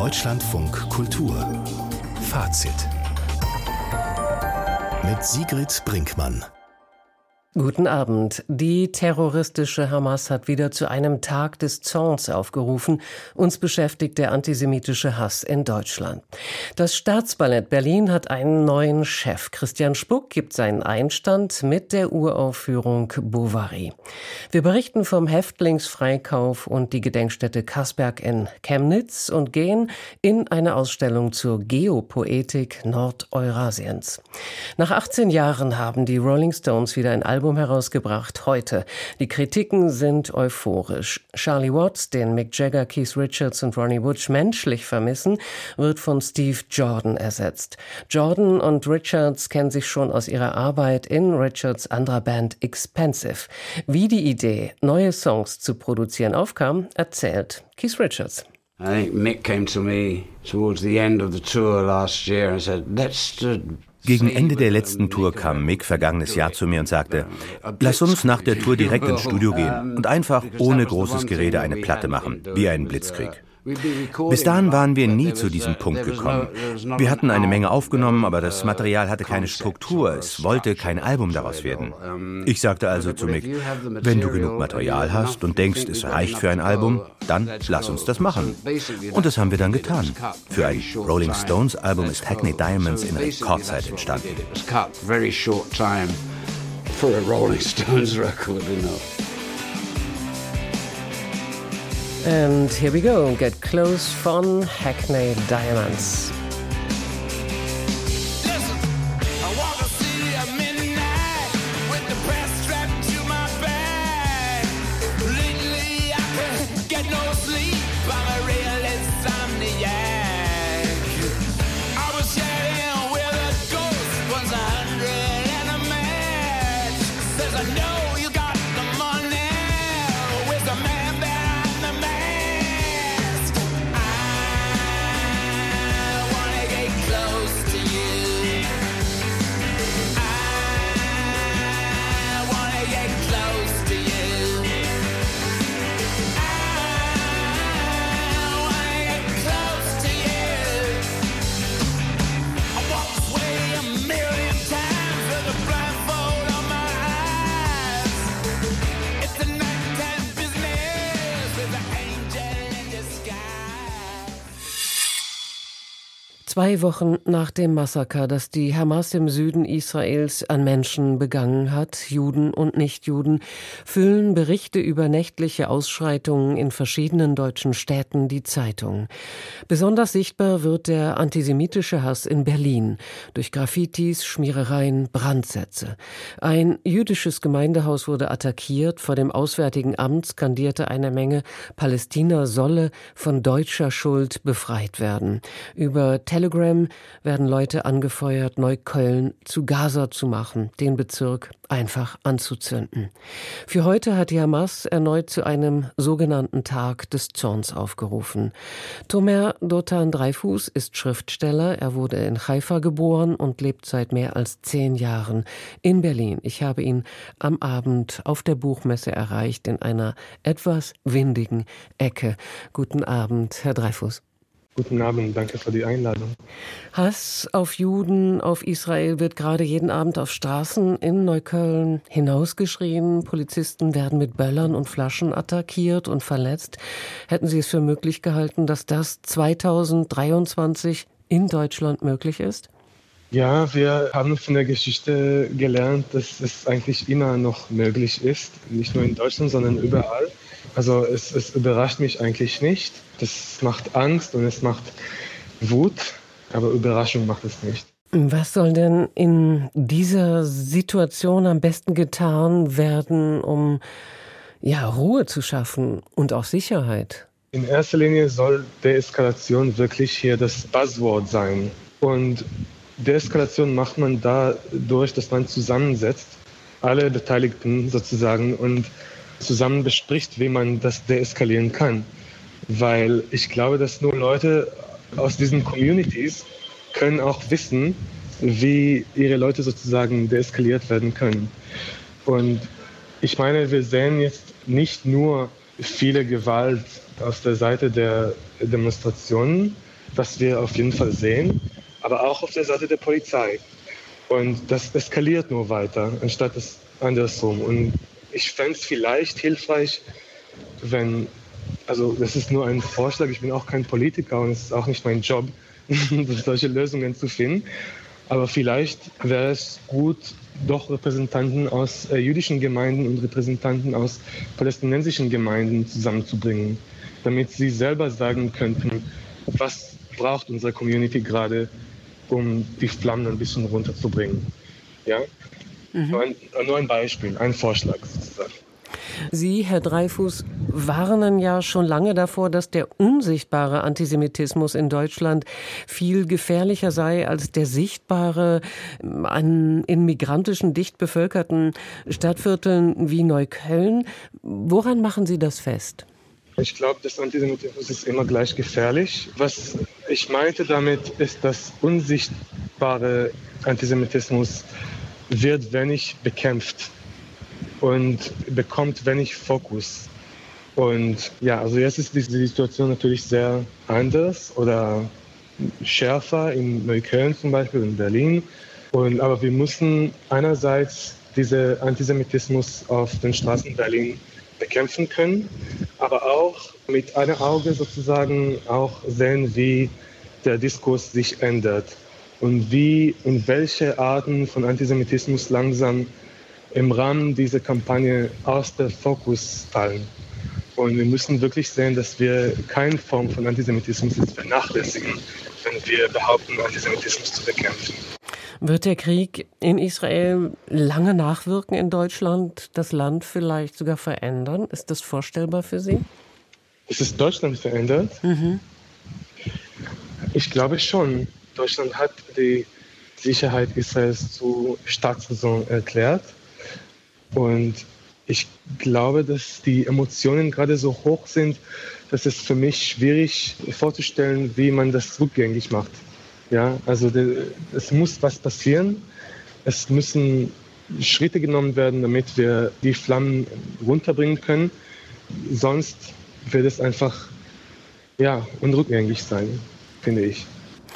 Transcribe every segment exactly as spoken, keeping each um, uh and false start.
Deutschlandfunk Kultur Fazit mit Sigrid Brinkmann. Guten Abend. Die terroristische Hamas hat wieder zu einem Tag des Zorns aufgerufen. Uns beschäftigt der antisemitische Hass in Deutschland. Das Staatsballett Berlin hat einen neuen Chef. Christian Spuck gibt seinen Einstand mit der Uraufführung Bovary. Wir berichten vom Häftlingsfreikauf und die Gedenkstätte Kassberg in Chemnitz und gehen in eine Ausstellung zur Geopoetik Nordeurasiens. Nach achtzehn Jahren haben die Rolling Stones wieder ein Album herausgebracht, heute. Die Kritiken sind euphorisch. Charlie Watts, den Mick Jagger, Keith Richards und Ronnie Wood menschlich vermissen, wird von Steve Jordan ersetzt. Jordan und Richards kennen sich schon aus ihrer Arbeit in Richards anderer Band Expensive. Wie die Idee, neue Songs zu produzieren, aufkam, erzählt Keith Richards. I think Mick came to me towards the end of the tour last year and said, let's uh, Gegen Ende der letzten Tour kam Mick vergangenes Jahr zu mir und sagte, lass uns nach der Tour direkt ins Studio gehen und einfach ohne großes Gerede eine Platte machen, wie ein Blitzkrieg. Bis dahin waren wir nie zu diesem Punkt gekommen. Wir hatten eine Menge aufgenommen, aber das Material hatte keine Struktur, es wollte kein Album daraus werden. Ich sagte also zu Mick, wenn du genug Material hast und denkst, es reicht für ein Album, dann lass uns das machen. Und das haben wir dann getan. Für ein Rolling Stones Album ist Hackney Diamonds in Rekordzeit entstanden. And here we go, Get Close von Hackney Diamonds. Zwei Wochen nach dem Massaker, das die Hamas im Süden Israels an Menschen begangen hat, Juden und Nichtjuden, füllen Berichte über nächtliche Ausschreitungen in verschiedenen deutschen Städten die Zeitung. Besonders sichtbar wird der antisemitische Hass in Berlin durch Graffitis, Schmierereien, Brandsätze. Ein jüdisches Gemeindehaus wurde attackiert, vor dem Auswärtigen Amt skandierte eine Menge, Palästina solle von deutscher Schuld befreit werden. Über Telegram werden Leute angefeuert, Neukölln zu Gaza zu machen, den Bezirk einfach anzuzünden. Für heute hat die Hamas erneut zu einem sogenannten Tag des Zorns aufgerufen. Tomer Dotan Dreifuß ist Schriftsteller. Er wurde in Haifa geboren und lebt seit mehr als zehn Jahren in Berlin. Ich habe ihn am Abend auf der Buchmesse erreicht in einer etwas windigen Ecke. Guten Abend, Herr Dreifuß. Guten Abend, danke für die Einladung. Hass auf Juden, auf Israel wird gerade jeden Abend auf Straßen in Neukölln hinausgeschrien. Polizisten werden mit Böllern und Flaschen attackiert und verletzt. Hätten Sie es für möglich gehalten, dass das zweitausenddreiundzwanzig in Deutschland möglich ist? Ja, wir haben von der Geschichte gelernt, dass es eigentlich immer noch möglich ist. Nicht nur in Deutschland, sondern überall. Also es, es überrascht mich eigentlich nicht. Das macht Angst und es macht Wut, aber Überraschung macht es nicht. Was soll denn in dieser Situation am besten getan werden, um ja, Ruhe zu schaffen und auch Sicherheit? In erster Linie soll Deeskalation wirklich hier das Buzzword sein. Und Deeskalation macht man dadurch, dass man zusammensetzt, alle Beteiligten sozusagen, und zusammen bespricht, wie man das deeskalieren kann. Weil ich glaube, dass nur Leute aus diesen Communities können auch wissen, wie ihre Leute sozusagen deeskaliert werden können. Und ich meine, wir sehen jetzt nicht nur viele Gewalt aus der Seite der Demonstrationen, was wir auf jeden Fall sehen, aber auch auf der Seite der Polizei. Und das eskaliert nur weiter, anstatt es andersrum. Und ich fände es vielleicht hilfreich, wenn, also das ist nur ein Vorschlag, ich bin auch kein Politiker und es ist auch nicht mein Job, solche Lösungen zu finden. Aber vielleicht wäre es gut, doch Repräsentanten aus äh, jüdischen Gemeinden und Repräsentanten aus palästinensischen Gemeinden zusammenzubringen, damit sie selber sagen könnten, was braucht unsere Community gerade, um die Flammen ein bisschen runterzubringen. Ja? Mhm. Nur, ein, nur ein Beispiel, ein Vorschlag sozusagen. Sie, Herr Dreyfus, warnen ja schon lange davor, dass der unsichtbare Antisemitismus in Deutschland viel gefährlicher sei als der sichtbare an, in migrantischen, dicht bevölkerten Stadtvierteln wie Neukölln. Woran machen Sie das fest? Ich glaube, das Antisemitismus ist immer gleich gefährlich. Was ich meinte damit, ist, dass unsichtbare Antisemitismus wird wenig bekämpft und bekommt wenig Fokus. Und ja, also jetzt ist diese Situation natürlich sehr anders oder schärfer in Neukölln zum Beispiel, in Berlin. Und, aber wir müssen einerseits diesen Antisemitismus auf den Straßen Berlin bekämpfen können, aber auch mit einem Auge sozusagen auch sehen, wie der Diskurs sich ändert und wie und welche Arten von Antisemitismus langsam im Rahmen dieser Kampagne aus dem Fokus fallen. Und wir müssen wirklich sehen, dass wir keine Form von Antisemitismus jetzt vernachlässigen, wenn wir behaupten, Antisemitismus zu bekämpfen. Wird der Krieg in Israel lange nachwirken in Deutschland, das Land vielleicht sogar verändern? Ist das vorstellbar für Sie? Ist es Deutschland verändert? Mhm. Ich glaube schon. Deutschland hat die Sicherheit Israels zu Staatsräson erklärt. Und ich glaube, dass die Emotionen gerade so hoch sind, dass es für mich schwierig vorzustellen, wie man das rückgängig macht. Ja, also de, es muss was passieren. Es müssen Schritte genommen werden, damit wir die Flammen runterbringen können. Sonst wird es einfach ja, unrückgängig sein, finde ich.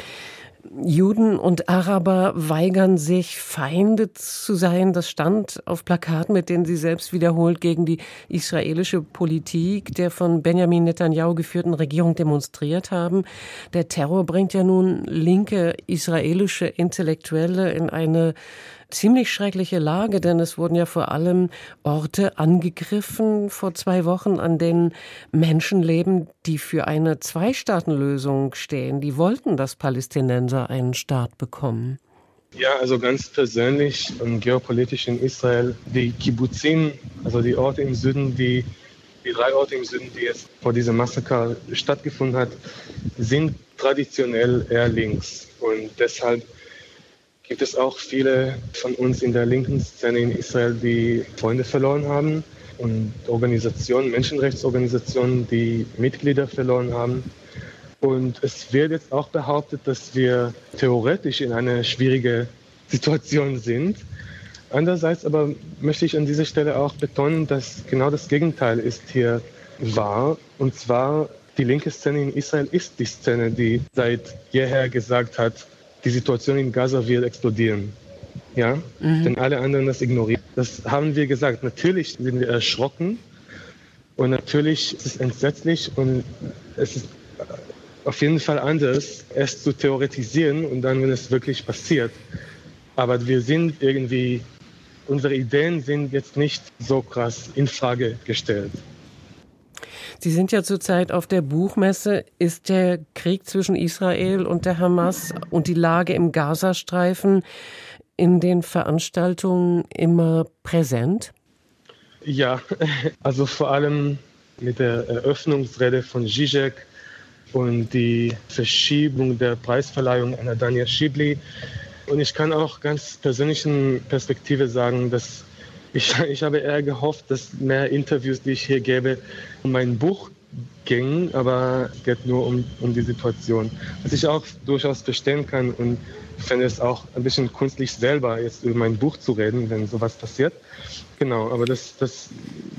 Juden und Araber weigern sich, Feinde zu sein. Das stand auf Plakaten, mit denen sie selbst wiederholt gegen die israelische Politik der von Benjamin Netanyahu geführten Regierung demonstriert haben. Der Terror bringt ja nun linke israelische Intellektuelle in eine ziemlich schreckliche Lage, denn es wurden ja vor allem Orte angegriffen vor zwei Wochen, an denen Menschen leben, die für eine Zwei-Staaten-Lösung stehen. Die wollten, dass Palästinenser einen Staat bekommen. Ja, also ganz persönlich und geopolitisch in Israel, die Kibbuzim, also die Orte im Süden, die, die drei Orte im Süden, die jetzt vor diesem Massaker stattgefunden hat, sind traditionell eher links. Und deshalb gibt es auch viele von uns in der linken Szene in Israel, die Freunde verloren haben und Organisationen, Menschenrechtsorganisationen, die Mitglieder verloren haben. Und es wird jetzt auch behauptet, dass wir theoretisch in einer schwierigen Situation sind. Andererseits aber möchte ich an dieser Stelle auch betonen, dass genau das Gegenteil ist hier wahr. Und zwar die linke Szene in Israel ist die Szene, die seit jeher gesagt hat, die Situation in Gaza wird explodieren. Ja? Mhm. Denn alle anderen das ignorieren. Das haben wir gesagt. Natürlich sind wir erschrocken und natürlich ist es entsetzlich und es ist auf jeden Fall anders, es zu theoretisieren und dann, wenn es wirklich passiert. Aber wir sind irgendwie, unsere Ideen sind jetzt nicht so krass in Frage gestellt. Sie sind ja zurzeit auf der Buchmesse. Ist der Krieg zwischen Israel und der Hamas und die Lage im Gazastreifen in den Veranstaltungen immer präsent? Ja, also vor allem mit der Eröffnungsrede von Zizek und die Verschiebung der Preisverleihung an Daniel Schibli. Und ich kann auch ganz persönlichen Perspektive sagen, dass Ich, ich habe eher gehofft, dass mehr Interviews, die ich hier gebe, um mein Buch gingen, aber es geht nur um, um die Situation. Was ich auch durchaus verstehen kann und ich finde es auch ein bisschen künstlich selber, jetzt über mein Buch zu reden, wenn sowas passiert. Genau, aber das, das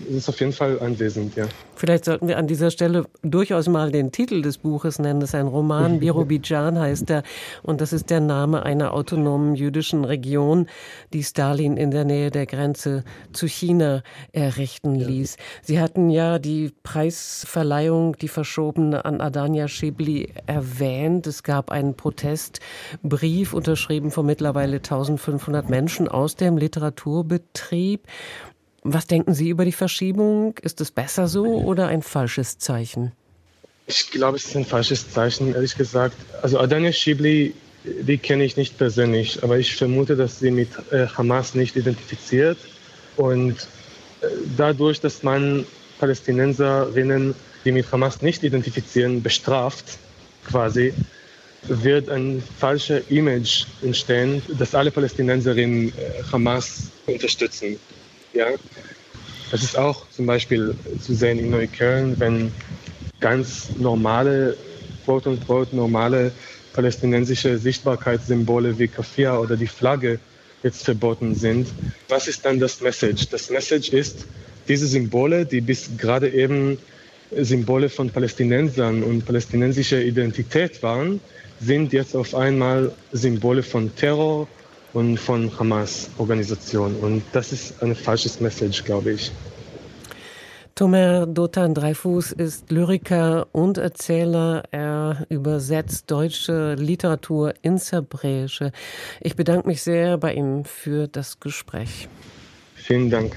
ist auf jeden Fall anwesend, ja. Vielleicht sollten wir an dieser Stelle durchaus mal den Titel des Buches nennen. Das ist ein Roman, Birobidschan heißt er. Und das ist der Name einer autonomen jüdischen Region, die Stalin in der Nähe der Grenze zu China errichten ließ. Sie hatten ja die Preisverleihung, die verschobene, an Adania Shibli erwähnt. Es gab einen Protestbrief, unterschrieben von mittlerweile eintausendfünfhundert Menschen aus dem Literaturbetrieb. Was denken Sie über die Verschiebung? Ist es besser so oder ein falsches Zeichen? Ich glaube, es ist ein falsches Zeichen, ehrlich gesagt. Also Adania Shibli, die kenne ich nicht persönlich, aber ich vermute, dass sie mit äh, Hamas nicht identifiziert. Und äh, dadurch, dass man Palästinenserinnen, die mit Hamas nicht identifizieren, bestraft, quasi, wird ein falsches Image entstehen, dass alle Palästinenserinnen äh, Hamas unterstützen. Ja, das ist auch zum Beispiel zu sehen in Neukölln, wenn ganz normale, quote unquote, normale palästinensische Sichtbarkeitssymbole wie Kaffir oder die Flagge jetzt verboten sind. Was ist dann das Message? Das Message ist, diese Symbole, die bis gerade eben Symbole von Palästinensern und palästinensischer Identität waren, sind jetzt auf einmal Symbole von Terror und von Hamas-Organisation. Und das ist ein falsches Message, glaube ich. Tomer Dotan Dreifuß ist Lyriker und Erzähler. Er übersetzt deutsche Literatur ins Hebräische. Ich bedanke mich sehr bei ihm für das Gespräch. Vielen Dank.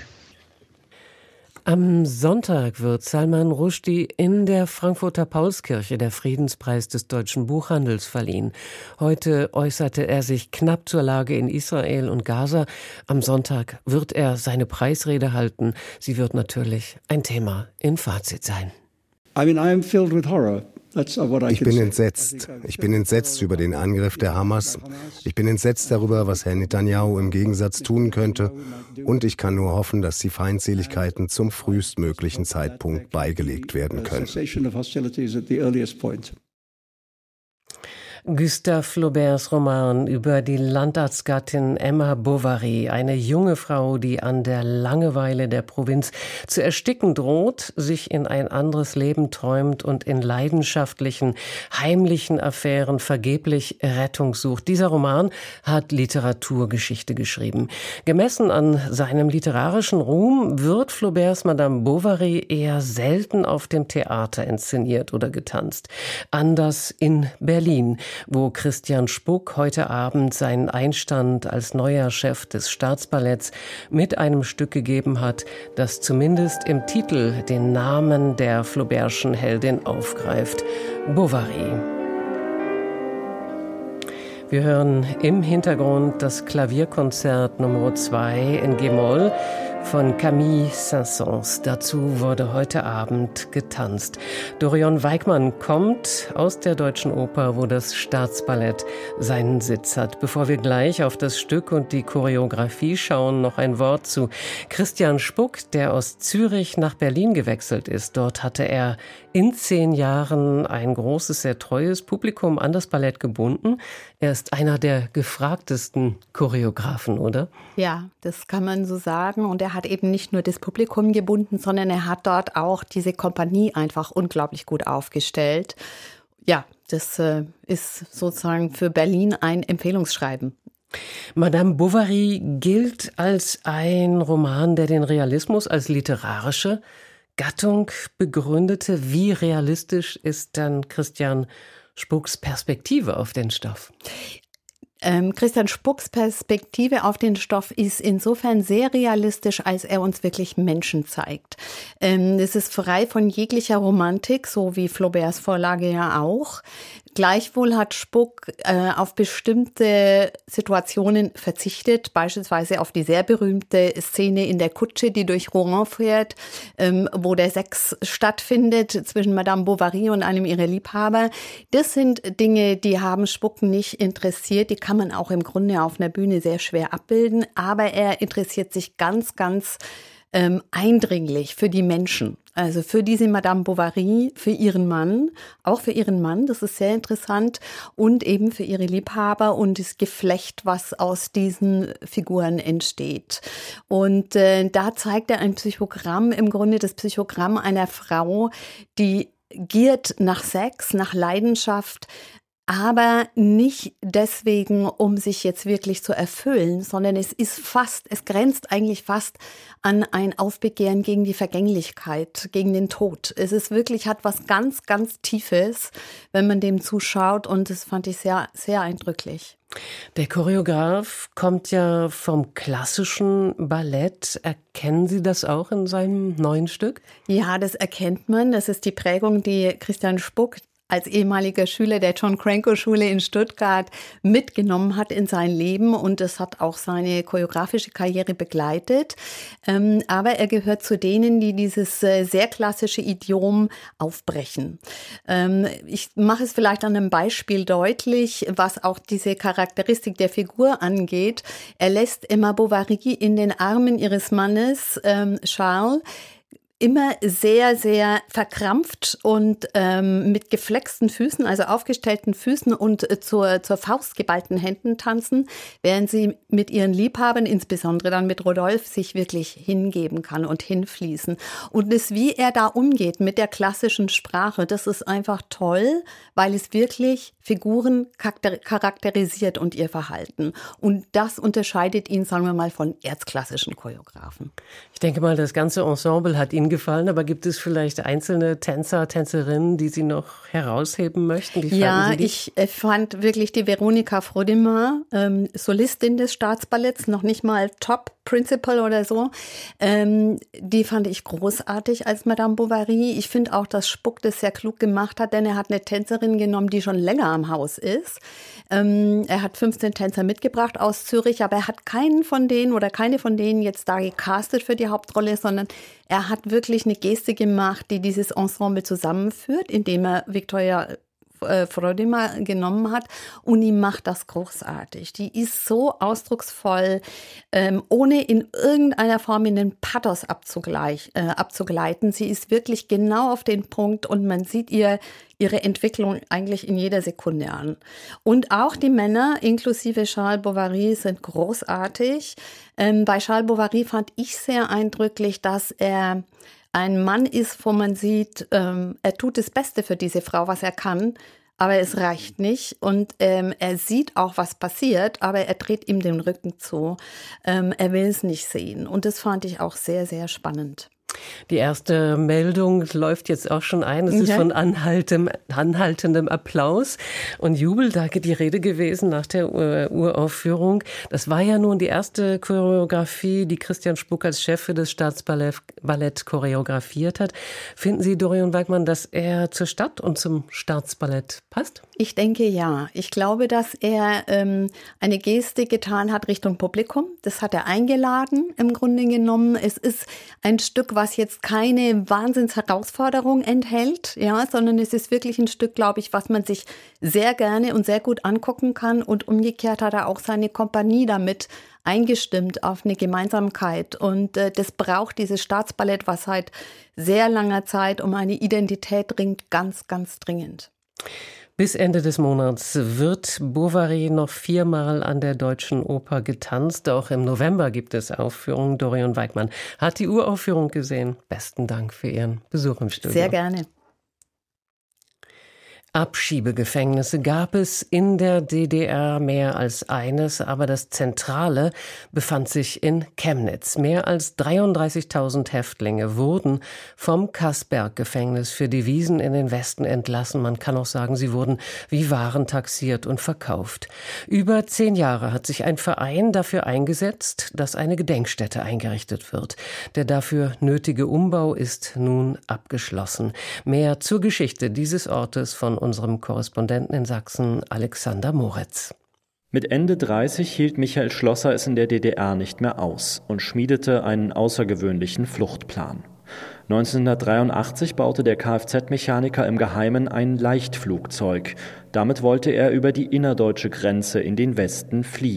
Am Sonntag wird Salman Rushdie in der Frankfurter Paulskirche der Friedenspreis des deutschen Buchhandels verliehen. Heute äußerte er sich knapp zur Lage in Israel und Gaza. Am Sonntag wird er seine Preisrede halten. Sie wird natürlich ein Thema im Fazit sein. I mean, I am filled with horror. Ich bin entsetzt. Ich bin entsetzt über den Angriff der Hamas. Ich bin entsetzt darüber, was Herr Netanyahu im Gegensatz tun könnte. Und ich kann nur hoffen, dass die Feindseligkeiten zum frühestmöglichen Zeitpunkt beigelegt werden können. Gustave Flauberts Roman über die Landarztgattin Emma Bovary, eine junge Frau, die an der Langeweile der Provinz zu ersticken droht, sich in ein anderes Leben träumt und in leidenschaftlichen, heimlichen Affären vergeblich Rettung sucht. Dieser Roman hat Literaturgeschichte geschrieben. Gemessen an seinem literarischen Ruhm wird Flauberts Madame Bovary eher selten auf dem Theater inszeniert oder getanzt. Anders in Berlin, wo Christian Spuck heute Abend seinen Einstand als neuer Chef des Staatsballetts mit einem Stück gegeben hat, das zumindest im Titel den Namen der Flaubertschen Heldin aufgreift: Bovary. Wir hören im Hintergrund das Klavierkonzert Nummer zwei in G-Moll von Camille Saint-Saëns. Dazu wurde heute Abend getanzt. Dorian Weigmann kommt aus der Deutschen Oper, wo das Staatsballett seinen Sitz hat. Bevor wir gleich auf das Stück und die Choreografie schauen, noch ein Wort zu Christian Spuck, der aus Zürich nach Berlin gewechselt ist. Dort hatte er in zehn Jahren ein großes, sehr treues Publikum an das Ballett gebunden. Er ist einer der gefragtesten Choreografen, oder? Ja, das kann man so sagen. Und er hat eben nicht nur das Publikum gebunden, sondern er hat dort auch diese Kompanie einfach unglaublich gut aufgestellt. Ja, das äh, ist sozusagen für Berlin ein Empfehlungsschreiben. Madame Bovary gilt als ein Roman, der den Realismus als literarische Gattung begründete. Wie realistisch ist dann Christian Spucks Perspektive auf den Stoff? Ähm, Christian Spucks Perspektive auf den Stoff ist insofern sehr realistisch, als er uns wirklich Menschen zeigt. Ähm, es ist frei von jeglicher Romantik, so wie Flauberts Vorlage ja auch. Gleichwohl hat Spuck äh, auf bestimmte Situationen verzichtet, beispielsweise auf die sehr berühmte Szene in der Kutsche, die durch Rouen fährt, ähm, wo der Sex stattfindet zwischen Madame Bovary und einem ihrer Liebhaber. Das sind Dinge, die haben Spuck nicht interessiert. Die kann man auch im Grunde auf einer Bühne sehr schwer abbilden. Aber er interessiert sich ganz, ganz ähm, eindringlich für die Menschen. Also für diese Madame Bovary, für ihren Mann, auch für ihren Mann, das ist sehr interessant, und eben für ihre Liebhaber und das Geflecht, was aus diesen Figuren entsteht. Und äh, da zeigt er ein Psychogramm, im Grunde das Psychogramm einer Frau, die giert nach Sex, nach Leidenschaft, aber nicht deswegen, um sich jetzt wirklich zu erfüllen, sondern es ist fast, es grenzt eigentlich fast an ein Aufbegehren gegen die Vergänglichkeit, gegen den Tod. Es ist wirklich, hat was ganz, ganz Tiefes, wenn man dem zuschaut, und das fand ich sehr, sehr eindrücklich. Der Choreograf kommt ja vom klassischen Ballett. Erkennen Sie das auch in seinem neuen Stück? Ja, das erkennt man. Das ist die Prägung, die Christian Spuck als ehemaliger Schüler der John Cranko Schule in Stuttgart mitgenommen hat in sein Leben, und das hat auch seine choreografische Karriere begleitet. Ähm, aber er gehört zu denen, die dieses äh, sehr klassische Idiom aufbrechen. Ähm, ich mache es vielleicht an einem Beispiel deutlich, was auch diese Charakteristik der Figur angeht. Er lässt Emma Bovary in den Armen ihres Mannes ähm, Charles immer sehr, sehr verkrampft und ähm, mit geflexten Füßen, also aufgestellten Füßen und äh, zur, zur Faust geballten Händen tanzen, während sie mit ihren Liebhabern, insbesondere dann mit Rodolphe, sich wirklich hingeben kann und hinfließen. Und das, wie er da umgeht mit der klassischen Sprache, das ist einfach toll, weil es wirklich Figuren charakterisiert und ihr Verhalten. Und das unterscheidet ihn, sagen wir mal, von erzklassischen Choreografen. Ich denke mal, das ganze Ensemble hat Ihnen gefallen, aber gibt es vielleicht einzelne Tänzer, Tänzerinnen, die Sie noch herausheben möchten? Wie ja, ich äh, fand wirklich die Veronika Frodemar, ähm, Solistin des Staatsballetts, noch nicht mal Top Principal oder so, ähm, die fand ich großartig als Madame Bovary. Ich finde auch, dass Spuck das sehr klug gemacht hat, denn er hat eine Tänzerin genommen, die schon länger am Haus ist. Ähm, er hat fünfzehn Tänzer mitgebracht aus Zürich, aber er hat keinen von denen oder keine von denen jetzt da gecastet für die Hauptrolle, sondern er hat wirklich eine Geste gemacht, die dieses Ensemble zusammenführt, indem er Victoria Frodemar genommen hat, und die macht das großartig. Die ist so ausdrucksvoll, ähm, ohne in irgendeiner Form in den Pathos abzugleich, äh, abzugleiten. Sie ist wirklich genau auf den Punkt, und man sieht ihr ihre Entwicklung eigentlich in jeder Sekunde an. Und auch die Männer, inklusive Charles Bovary, sind großartig. Ähm, bei Charles Bovary fand ich sehr eindrücklich, dass er ein Mann ist, wo man sieht, ähm, er tut das Beste für diese Frau, was er kann, aber es reicht nicht. Und ähm, er sieht auch, was passiert, aber er dreht ihm den Rücken zu. Ähm, er will es nicht sehen. Und das fand ich auch sehr, sehr spannend. Die erste Meldung läuft jetzt auch schon ein. Es ist von anhaltendem, anhaltendem Applaus und Jubel. Da geht die Rede gewesen nach der Uraufführung. Das war ja nun die erste Choreografie, die Christian Spuck als Chef für das Staatsballett Ballett choreografiert hat. Finden Sie, Dorian Weigmann, dass er zur Stadt und zum Staatsballett passt? Ich denke ja. Ich glaube, dass er ähm, eine Geste getan hat Richtung Publikum. Das hat er eingeladen im Grunde genommen. Es ist ein Stück, was jetzt keine Wahnsinnsherausforderung enthält, ja, sondern es ist wirklich ein Stück, glaube ich, was man sich sehr gerne und sehr gut angucken kann. Und umgekehrt hat er auch seine Kompanie damit eingestimmt auf eine Gemeinsamkeit. Und äh, das braucht dieses Staatsballett, was seit sehr langer Zeit um eine Identität ringt, ganz, ganz dringend. Bis Ende des Monats wird Bovary noch viermal an der Deutschen Oper getanzt. Auch im November gibt es Aufführungen. Dorian Weigmann hat die Uraufführung gesehen. Besten Dank für Ihren Besuch im Studio. Sehr gerne. Abschiebegefängnisse gab es in der D D R mehr als eines, aber das Zentrale befand sich in Chemnitz. Mehr als dreiunddreißigtausend Häftlinge wurden vom Kassberg-Gefängnis für Devisen in den Westen entlassen. Man kann auch sagen, sie wurden wie Waren taxiert und verkauft. Über zehn Jahre hat sich ein Verein dafür eingesetzt, dass eine Gedenkstätte eingerichtet wird. Der dafür nötige Umbau ist nun abgeschlossen. Mehr zur Geschichte dieses Ortes von unserem Korrespondenten in Sachsen, Alexander Moretz. Mit Ende dreißig hielt Michael Schlosser es in der D D R nicht mehr aus und schmiedete einen außergewöhnlichen Fluchtplan. neunzehnhundertdreiundachtzig baute der Kfz-Mechaniker im Geheimen ein Leichtflugzeug. Damit wollte er über die innerdeutsche Grenze in den Westen fliegen.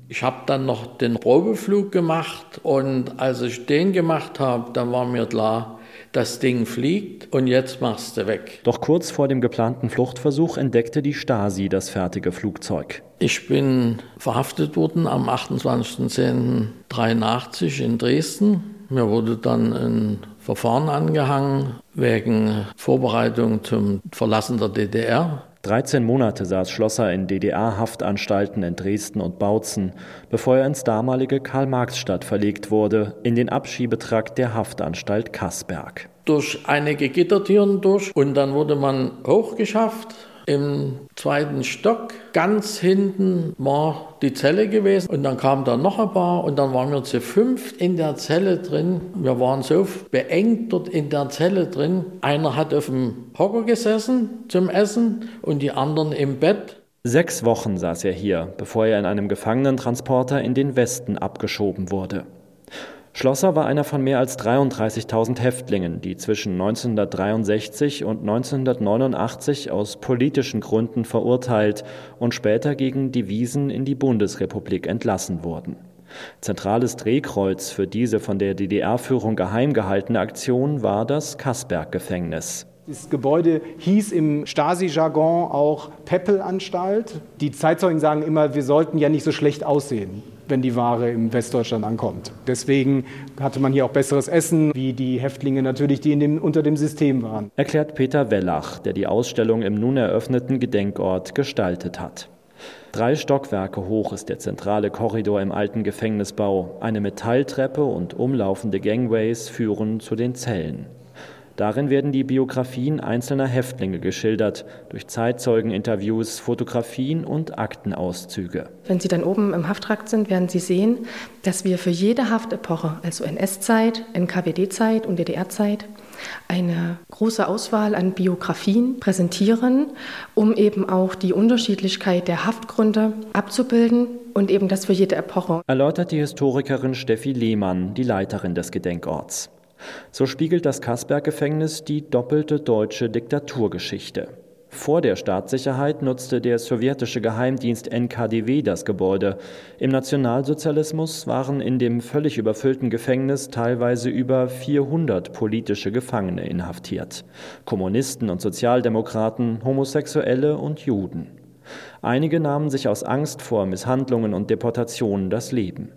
Ich habe dann noch den Probeflug gemacht und als ich den gemacht habe, dann war mir klar, das Ding fliegt und jetzt machst du weg. Doch kurz vor dem geplanten Fluchtversuch entdeckte die Stasi das fertige Flugzeug. Ich bin verhaftet worden am achtundzwanzigsten zehnten dreiundachtzig in Dresden. Mir wurde dann ein Verfahren angehangen wegen Vorbereitung zum Verlassen der D D R. dreizehn Monate saß Schlosser in D D R-Haftanstalten in Dresden und Bautzen, bevor er ins damalige Karl-Marx-Stadt verlegt wurde, in den Abschiebetrakt der Haftanstalt Kassberg. Durch einige Gittertüren durch und dann wurde man hochgeschafft. Im zweiten Stock, ganz hinten war die Zelle gewesen und dann kamen da noch ein paar und dann waren wir zu fünft in der Zelle drin. Wir waren so beengt dort in der Zelle drin. Einer hat auf dem Hocker gesessen zum Essen und die anderen im Bett. Sechs Wochen saß er hier, bevor er in einem Gefangenentransporter in den Westen abgeschoben wurde. Schlosser war einer von mehr als dreiunddreißigtausend Häftlingen, die zwischen neunzehnhundertdreiundsechzig und neunzehnhundertneunundachtzig aus politischen Gründen verurteilt und später gegen Devisen in die Bundesrepublik entlassen wurden. Zentrales Drehkreuz für diese von der D D R-Führung geheim gehaltene Aktion war das Kassberg-Gefängnis. Das Gebäude hieß im Stasi-Jargon auch Peppel-Anstalt. Die Zeitzeugen sagen immer, wir sollten ja nicht so schlecht aussehen, wenn die Ware im Westdeutschland ankommt. Deswegen hatte man hier auch besseres Essen, wie die Häftlinge natürlich, die in dem, unter dem System waren. Erklärt Peter Wellach, der die Ausstellung im nun eröffneten Gedenkort gestaltet hat. Drei Stockwerke hoch ist der zentrale Korridor im alten Gefängnisbau. Eine Metalltreppe und umlaufende Gangways führen zu den Zellen. Darin werden die Biografien einzelner Häftlinge geschildert, durch Zeitzeugeninterviews, Fotografien und Aktenauszüge. Wenn Sie dann oben im Hafttrakt sind, werden Sie sehen, dass wir für jede Haftepoche, also N S-Zeit, N K W D-Zeit und D D R-Zeit, eine große Auswahl an Biografien präsentieren, um eben auch die Unterschiedlichkeit der Haftgründe abzubilden und eben das für jede Epoche. Erläutert die Historikerin Steffi Lehmann, die Leiterin des Gedenkorts. So spiegelt das Kassberg-Gefängnis die doppelte deutsche Diktaturgeschichte. Vor der Staatssicherheit nutzte der sowjetische Geheimdienst N K D W das Gebäude. Im Nationalsozialismus waren in dem völlig überfüllten Gefängnis teilweise über vierhundert politische Gefangene inhaftiert. Kommunisten und Sozialdemokraten, Homosexuelle und Juden. Einige nahmen sich aus Angst vor Misshandlungen und Deportationen das Leben.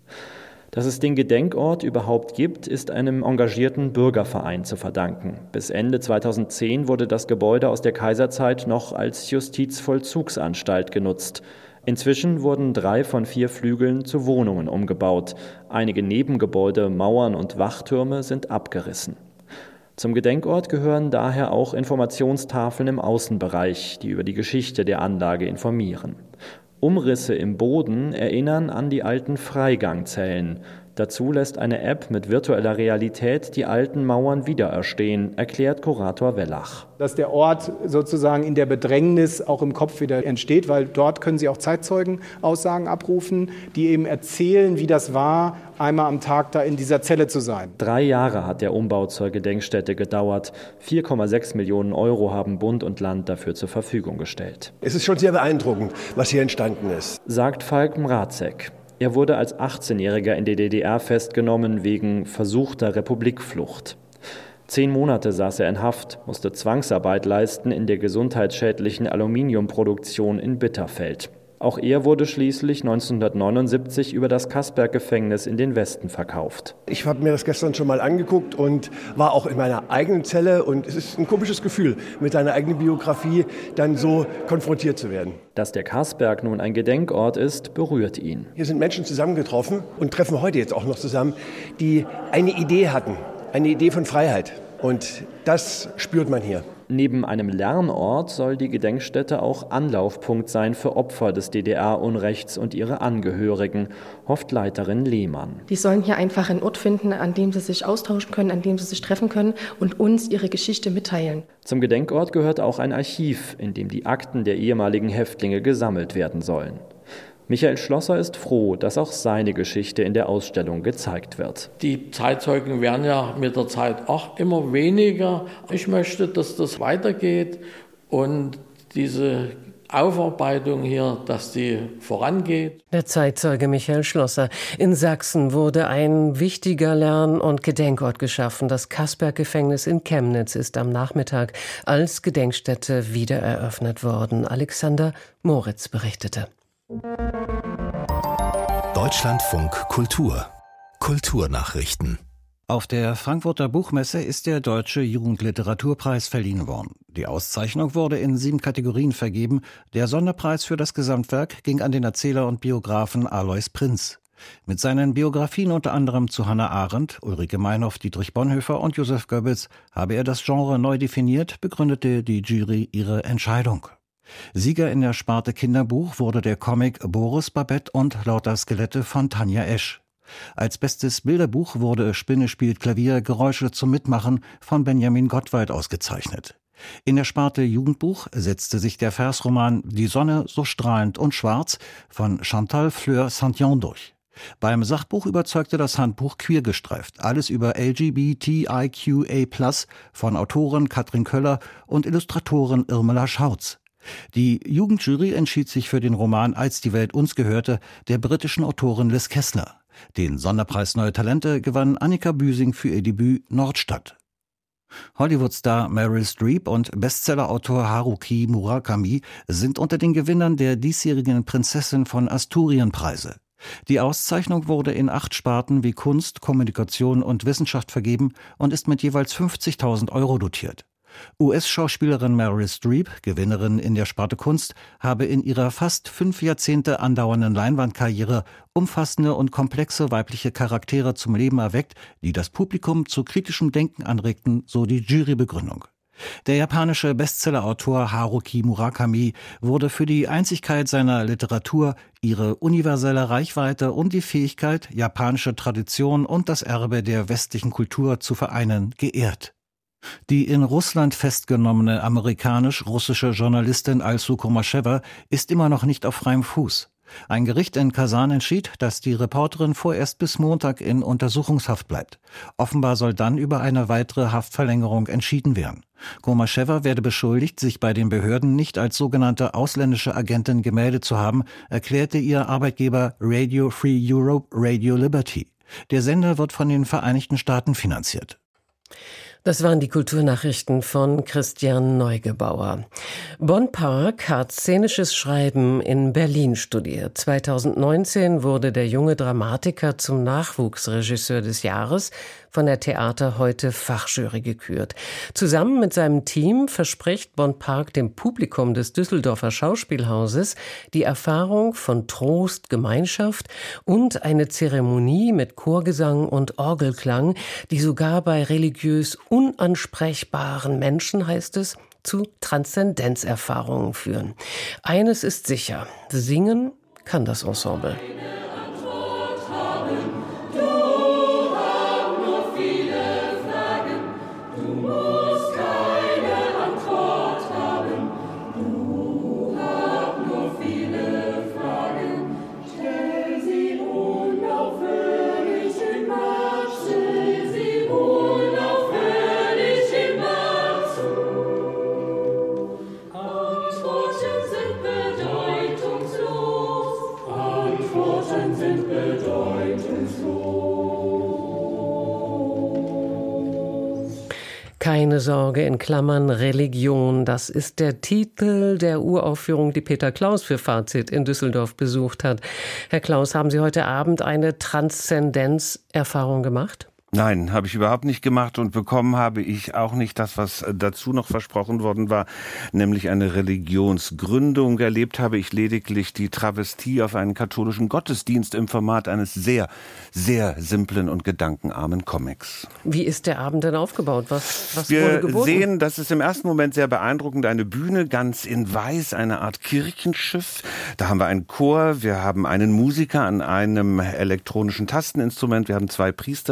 Dass es den Gedenkort überhaupt gibt, ist einem engagierten Bürgerverein zu verdanken. Bis Ende zweitausendzehn wurde das Gebäude aus der Kaiserzeit noch als Justizvollzugsanstalt genutzt. Inzwischen wurden drei von vier Flügeln zu Wohnungen umgebaut. Einige Nebengebäude, Mauern und Wachtürme sind abgerissen. Zum Gedenkort gehören daher auch Informationstafeln im Außenbereich, die über die Geschichte der Anlage informieren. Umrisse im Boden erinnern an die alten Freigangzellen. Dazu lässt eine App mit virtueller Realität die alten Mauern wiedererstehen, erklärt Kurator Wellach. Dass der Ort sozusagen in der Bedrängnis auch im Kopf wieder entsteht, weil dort können Sie auch Zeitzeugenaussagen abrufen, die eben erzählen, wie das war, einmal am Tag da in dieser Zelle zu sein. Drei Jahre hat der Umbau zur Gedenkstätte gedauert. vier Komma sechs Millionen Euro haben Bund und Land dafür zur Verfügung gestellt. Es ist schon sehr beeindruckend, was hier entstanden ist, sagt Falk Mrazek. Er wurde als achtzehnjähriger in der D D R festgenommen wegen versuchter Republikflucht. Zehn Monate saß er in Haft, musste Zwangsarbeit leisten in der gesundheitsschädlichen Aluminiumproduktion in Bitterfeld. Auch er wurde schließlich neunzehnhundertneunundsiebzig über das Kassberg-Gefängnis in den Westen verkauft. Ich habe mir das gestern schon mal angeguckt und war auch in meiner eigenen Zelle. Und es ist ein komisches Gefühl, mit seiner eigenen Biografie dann so konfrontiert zu werden. Dass der Kassberg nun ein Gedenkort ist, berührt ihn. Hier sind Menschen zusammengetroffen und treffen heute jetzt auch noch zusammen, die eine Idee hatten, eine Idee von Freiheit. Und das spürt man hier. Neben einem Lernort soll die Gedenkstätte auch Anlaufpunkt sein für Opfer des D D R-Unrechts und ihre Angehörigen, hofft Leiterin Lehmann. Die sollen hier einfach einen Ort finden, an dem sie sich austauschen können, an dem sie sich treffen können und uns ihre Geschichte mitteilen. Zum Gedenkort gehört auch ein Archiv, in dem die Akten der ehemaligen Häftlinge gesammelt werden sollen. Michael Schlosser ist froh, dass auch seine Geschichte in der Ausstellung gezeigt wird. Die Zeitzeugen werden ja mit der Zeit auch immer weniger. Ich möchte, dass das weitergeht und diese Aufarbeitung hier, dass die vorangeht. Der Zeitzeuge Michael Schlosser. In Sachsen wurde ein wichtiger Lern- und Gedenkort geschaffen. Das Kassberg-Gefängnis in Chemnitz ist am Nachmittag als Gedenkstätte wiedereröffnet worden. Alexander Moritz berichtete. Deutschlandfunk Kultur. Kulturnachrichten. Auf der Frankfurter Buchmesse ist der Deutsche Jugendliteraturpreis verliehen worden. Die Auszeichnung wurde in sieben Kategorien vergeben. Der Sonderpreis für das Gesamtwerk ging an den Erzähler und Biografen Alois Prinz. Mit seinen Biografien unter anderem zu Hannah Arendt, Ulrike Meinhof, Dietrich Bonhoeffer und Joseph Goebbels habe er das Genre neu definiert, begründete die Jury ihre Entscheidung. Sieger in der Sparte Kinderbuch wurde der Comic Boris, Babette und Lauter Skelette von Tanja Esch. Als bestes Bilderbuch wurde Spinne spielt Klavier, Geräusche zum Mitmachen von Benjamin Gottwald ausgezeichnet. In der Sparte Jugendbuch setzte sich der Versroman Die Sonne so strahlend und schwarz von Chantal Fleur Saint-Jean durch. Beim Sachbuch überzeugte das Handbuch Queergestreift, alles über L G B T I Q A plus von Autorin Katrin Köller und Illustratorin Irmela Schautz. Die Jugendjury entschied sich für den Roman Als die Welt uns gehörte der britischen Autorin Liz Kessler. Den Sonderpreis Neue Talente gewann Annika Büsing für ihr Debüt Nordstadt. Hollywood-Star Meryl Streep und Bestsellerautor Haruki Murakami sind unter den Gewinnern der diesjährigen Prinzessin von Asturien-Preise. Die Auszeichnung wurde in acht Sparten wie Kunst, Kommunikation und Wissenschaft vergeben und ist mit jeweils fünfzigtausend Euro dotiert. U S-Schauspielerin Meryl Streep, Gewinnerin in der Sparte Kunst, habe in ihrer fast fünf Jahrzehnte andauernden Leinwandkarriere umfassende und komplexe weibliche Charaktere zum Leben erweckt, die das Publikum zu kritischem Denken anregten, so die Jurybegründung. Der japanische Bestsellerautor Haruki Murakami wurde für die Einzigkeit seiner Literatur, ihre universelle Reichweite und die Fähigkeit, japanische Tradition und das Erbe der westlichen Kultur zu vereinen, geehrt. Die in Russland festgenommene amerikanisch-russische Journalistin Alsu Komaschewa ist immer noch nicht auf freiem Fuß. Ein Gericht in Kasan entschied, dass die Reporterin vorerst bis Montag in Untersuchungshaft bleibt. Offenbar soll dann über eine weitere Haftverlängerung entschieden werden. Komaschewa werde beschuldigt, sich bei den Behörden nicht als sogenannte ausländische Agentin gemeldet zu haben, erklärte ihr Arbeitgeber Radio Free Europe Radio Liberty. Der Sender wird von den Vereinigten Staaten finanziert. Das waren die Kulturnachrichten von Christian Neugebauer. Bon Park hat szenisches Schreiben in Berlin studiert. zweitausendneunzehn wurde der junge Dramatiker zum Nachwuchsregisseur des Jahres von der Theater Heute Fachjury gekürt. Zusammen mit seinem Team verspricht Bon Park dem Publikum des Düsseldorfer Schauspielhauses die Erfahrung von Trost, Gemeinschaft und eine Zeremonie mit Chorgesang und Orgelklang, die sogar bei religiös unansprechbaren Menschen, heißt es, zu Transzendenzerfahrungen führen. Eines ist sicher: Singen kann das Ensemble. Keine Sorge, in Klammern Religion. Das ist der Titel der Uraufführung, die Peter Klaus für Fazit in Düsseldorf besucht hat. Herr Klaus, haben Sie heute Abend eine Transzendenzerfahrung gemacht? Nein, habe ich überhaupt nicht gemacht, und bekommen habe ich auch nicht das, was dazu noch versprochen worden war, nämlich eine Religionsgründung. Erlebt habe ich lediglich die Travestie auf einen katholischen Gottesdienst im Format eines sehr, sehr simplen und gedankenarmen Comics. Wie ist der Abend denn aufgebaut? Was, was Wir wurde geboten? sehen, das ist im ersten Moment sehr beeindruckend, eine Bühne ganz in weiß, eine Art Kirchenschiff. Da haben wir einen Chor, wir haben einen Musiker an einem elektronischen Tasteninstrument, wir haben zwei Priesterinnen, zwei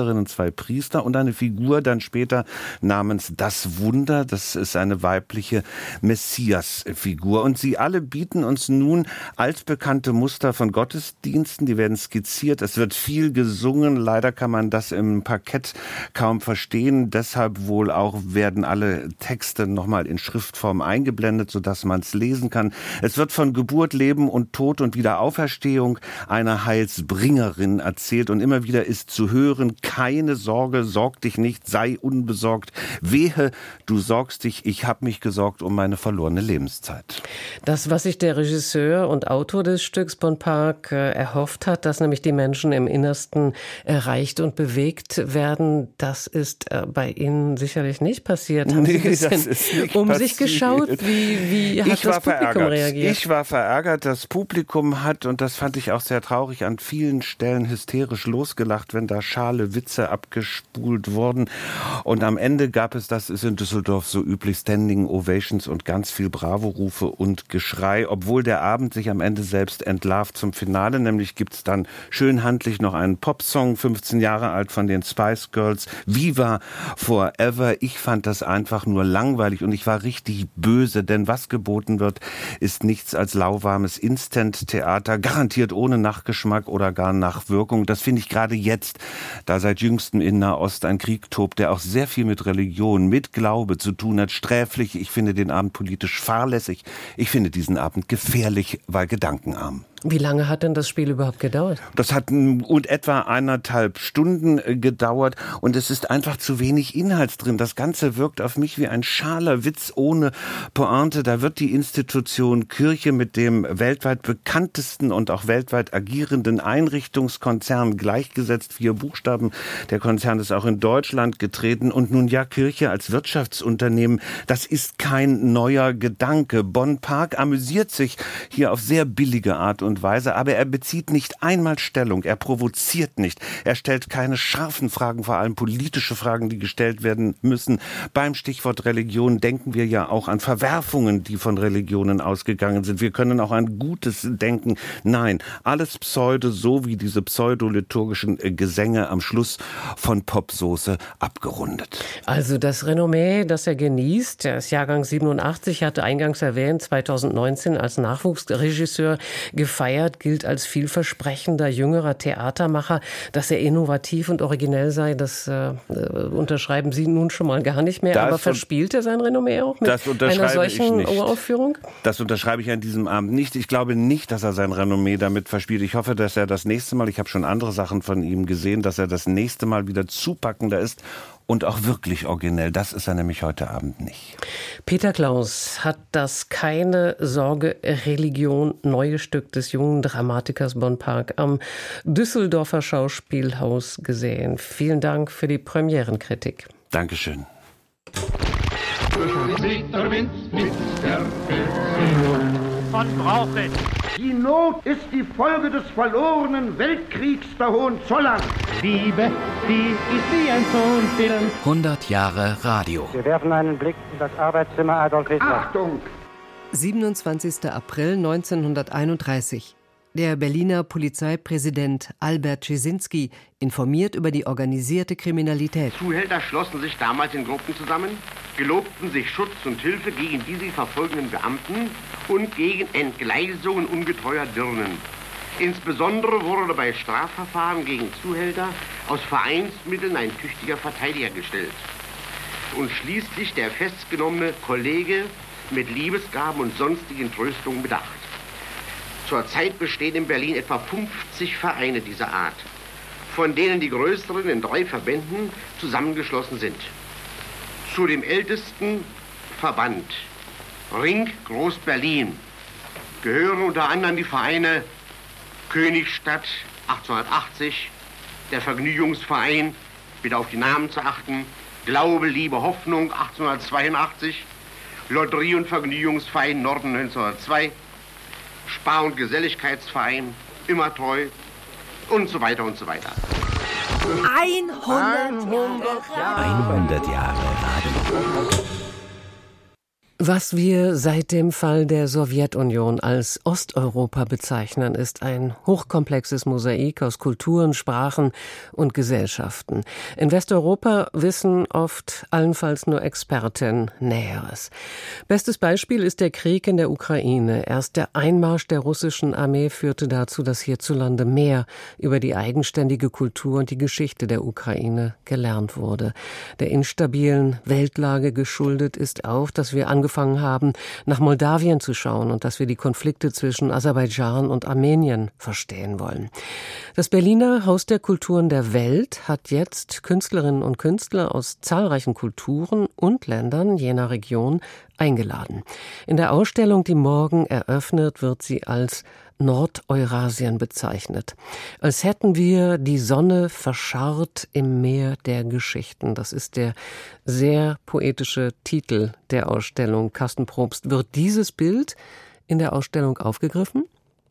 zwei Priester und eine Figur dann später namens Das Wunder. Das ist eine weibliche Messias-Figur. Und sie alle bieten uns nun altbekannte Muster von Gottesdiensten. Die werden skizziert. Es wird viel gesungen. Leider kann man das im Parkett kaum verstehen. Deshalb wohl auch werden alle Texte nochmal in Schriftform eingeblendet, sodass man es lesen kann. Es wird von Geburt, Leben und Tod und Wiederauferstehung einer Heilsbringerin erzählt. Und immer wieder ist zu hören: keine Sorge, sorg dich nicht, sei unbesorgt. Wehe, du sorgst dich, ich habe mich gesorgt um meine verlorene Lebenszeit. Das, was sich der Regisseur und Autor des Stücks Bonpark äh, erhofft hat, dass nämlich die Menschen im Innersten erreicht und bewegt werden, das ist äh, bei Ihnen sicherlich nicht passiert. Haben Nee, Sie ein das ist nicht um passiert. sich geschaut? Wie, wie hat ich war das Publikum verärgert. reagiert? Ich war verärgert. Das Publikum hat, und das fand ich auch sehr traurig, an vielen Stellen hysterisch losgelacht, wenn da schale Witze abgespult wurden. Und am Ende gab es, das ist in Düsseldorf so üblich, Standing Ovations und ganz viel Bravo-Rufe und Geschrei, obwohl der Abend sich am Ende selbst entlarvt zum Finale. Nämlich gibt es dann schön handlich noch einen Popsong, fünfzehn Jahre alt, von den Spice Girls, Viva Forever. Ich fand das einfach nur langweilig und ich war richtig böse, denn was geboten wird, ist nichts als lauwarmes Instant-Theater, garantiert ohne Nachgeschmack oder gar Nachwirkung. Das finde ich gerade jetzt, da seit jüngstem in Nahost ein Krieg tobt, der auch sehr viel mit Religion, mit Glaube zu tun hat, sträflich. Ich finde den Abend politisch fahrlässig. Ich finde diesen Abend gefährlich, weil gedankenarm. Wie lange hat denn das Spiel überhaupt gedauert? Das hat und etwa eineinhalb Stunden gedauert und es ist einfach zu wenig Inhalts drin. Das Ganze wirkt auf mich wie ein schaler Witz ohne Pointe. Da wird die Institution Kirche mit dem weltweit bekanntesten und auch weltweit agierenden Einrichtungskonzern gleichgesetzt. Vier Buchstaben. Der Konzern ist auch in Deutschland getreten. Und nun ja, Kirche als Wirtschaftsunternehmen, das ist kein neuer Gedanke. Bonpark amüsiert sich hier auf sehr billige Art und Weise, aber er bezieht nicht einmal Stellung, er provoziert nicht, er stellt keine scharfen Fragen, vor allem politische Fragen, die gestellt werden müssen. Beim Stichwort Religion denken wir ja auch an Verwerfungen, die von Religionen ausgegangen sind. Wir können auch an Gutes denken. Nein, alles Pseudo, so wie diese pseudoliturgischen Gesänge am Schluss von Popsoße abgerundet. Also das Renommee, das er genießt, er ist Jahrgang siebenundachtzig, hatte eingangs erwähnt, zweitausendneunzehn als Nachwuchsregisseur gefeiert, gilt als vielversprechender jüngerer Theatermacher. Dass er innovativ und originell sei, das äh, unterschreiben Sie nun schon mal gar nicht mehr. Das aber verspielt er sein Renommee auch mit einer solchen Uraufführung? Das unterschreibe ich an diesem Abend nicht. Ich glaube nicht, dass er sein Renommee damit verspielt. Ich hoffe, dass er das nächste Mal, ich habe schon andere Sachen von ihm gesehen, dass er das nächste Mal wieder zupackender ist. Und auch wirklich originell. Das ist er nämlich heute Abend nicht. Peter Klaus hat das Keine Sorge Religion neue Stück des jungen Dramatikers Bonpark am Düsseldorfer Schauspielhaus gesehen. Vielen Dank für die Premierenkritik. Dankeschön. Von brauche. Die Not ist die Folge des verlorenen Weltkriegs der Hohenzollern. Liebe, die ist wie ein Tonfilm. hundert Jahre Radio. Wir werfen einen Blick in das Arbeitszimmer Adolf Hitler. Achtung! siebenundzwanzigster April neunzehnhunderteinunddreißig. Der Berliner Polizeipräsident Albert Czesinski informiert über die organisierte Kriminalität. Zuhälter schlossen sich damals in Gruppen zusammen, gelobten sich Schutz und Hilfe gegen die sie verfolgenden Beamten und gegen Entgleisung und ungetreuer Dirnen. Insbesondere wurde bei Strafverfahren gegen Zuhälter aus Vereinsmitteln ein tüchtiger Verteidiger gestellt. Und schließlich der festgenommene Kollege mit Liebesgaben und sonstigen Tröstungen bedacht. Zurzeit bestehen in Berlin etwa fünfzig Vereine dieser Art, von denen die größeren in drei Verbänden zusammengeschlossen sind. Zu dem ältesten Verband, Ring Groß-Berlin, gehören unter anderem die Vereine Königstadt achtzehnhundertachtzig, der Vergnügungsverein, bitte auf die Namen zu achten, Glaube, Liebe, Hoffnung achtzehnhundertzweiundachtzig, Lotterie- und Vergnügungsverein Norden neunzehnhundertzwei, Spar- und Geselligkeitsverein, immer treu und so weiter und so weiter. hundert Jahre Radio. Was wir seit dem Fall der Sowjetunion als Osteuropa bezeichnen, ist ein hochkomplexes Mosaik aus Kulturen, Sprachen und Gesellschaften. In Westeuropa wissen oft allenfalls nur Experten Näheres. Bestes Beispiel ist der Krieg in der Ukraine. Erst der Einmarsch der russischen Armee führte dazu, dass hierzulande mehr über die eigenständige Kultur und die Geschichte der Ukraine gelernt wurde. Der instabilen Weltlage geschuldet ist auch, dass wir angefangen haben, nach Moldawien zu schauen und dass wir die Konflikte zwischen Aserbaidschan und Armenien verstehen wollen. Das Berliner Haus der Kulturen der Welt hat jetzt Künstlerinnen und Künstler aus zahlreichen Kulturen und Ländern jener Region eingeladen. In der Ausstellung, die morgen eröffnet, wird sie als Nordeurasien bezeichnet. Als hätten wir die Sonne verscharrt im Meer der Geschichten. Das ist der sehr poetische Titel der Ausstellung. Carsten Probst, wird dieses Bild in der Ausstellung aufgegriffen?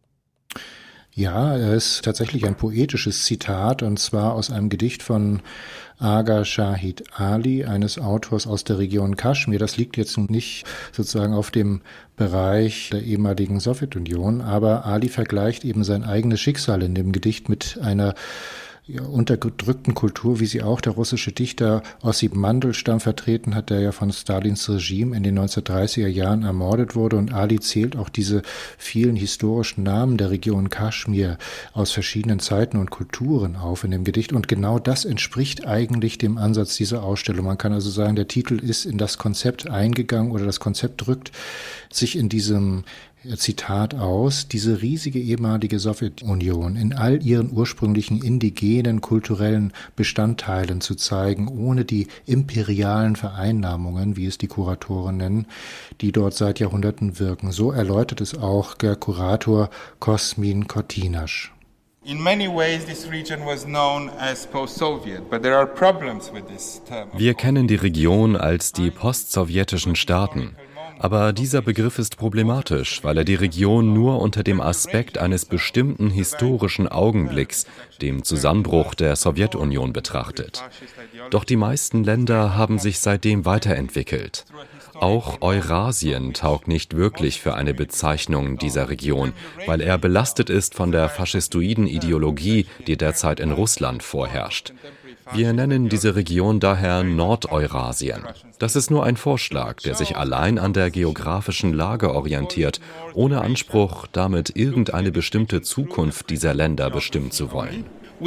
Ja, es ist tatsächlich ein poetisches Zitat, und zwar aus einem Gedicht von Aga Shahid Ali, eines Autors aus der Region Kaschmir. Das liegt jetzt nicht sozusagen auf dem Bereich der ehemaligen Sowjetunion, aber Ali vergleicht eben sein eigenes Schicksal in dem Gedicht mit einer ja, unterdrückten Kultur, wie sie auch der russische Dichter Ossip Mandelstam vertreten hat, der ja von Stalins Regime in den neunzehnhundertdreißiger Jahren ermordet wurde. Und Ali zählt auch diese vielen historischen Namen der Region Kaschmir aus verschiedenen Zeiten und Kulturen auf in dem Gedicht. Und genau das entspricht eigentlich dem Ansatz dieser Ausstellung. Man kann also sagen, der Titel ist in das Konzept eingegangen, oder das Konzept drückt sich in diesem Zitat aus: Diese riesige ehemalige Sowjetunion in all ihren ursprünglichen indigenen kulturellen Bestandteilen zu zeigen, ohne die imperialen Vereinnahmungen, wie es die Kuratoren nennen, die dort seit Jahrhunderten wirken. So erläutert es auch der Kurator Kosmin Kotinasch. In many ways this region was known as post-Soviet, but there are problems with this term. Wir kennen die Region als die postsowjetischen Staaten. Aber dieser Begriff ist problematisch, weil er die Region nur unter dem Aspekt eines bestimmten historischen Augenblicks, dem Zusammenbruch der Sowjetunion, betrachtet. Doch die meisten Länder haben sich seitdem weiterentwickelt. Auch Eurasien taugt nicht wirklich für eine Bezeichnung dieser Region, weil er belastet ist von der faschistoiden Ideologie, die derzeit in Russland vorherrscht. Wir nennen diese Region daher Nordeurasien. Das ist nur ein Vorschlag, der sich allein an der geografischen Lage orientiert, ohne Anspruch, damit irgendeine bestimmte Zukunft dieser Länder bestimmen zu wollen.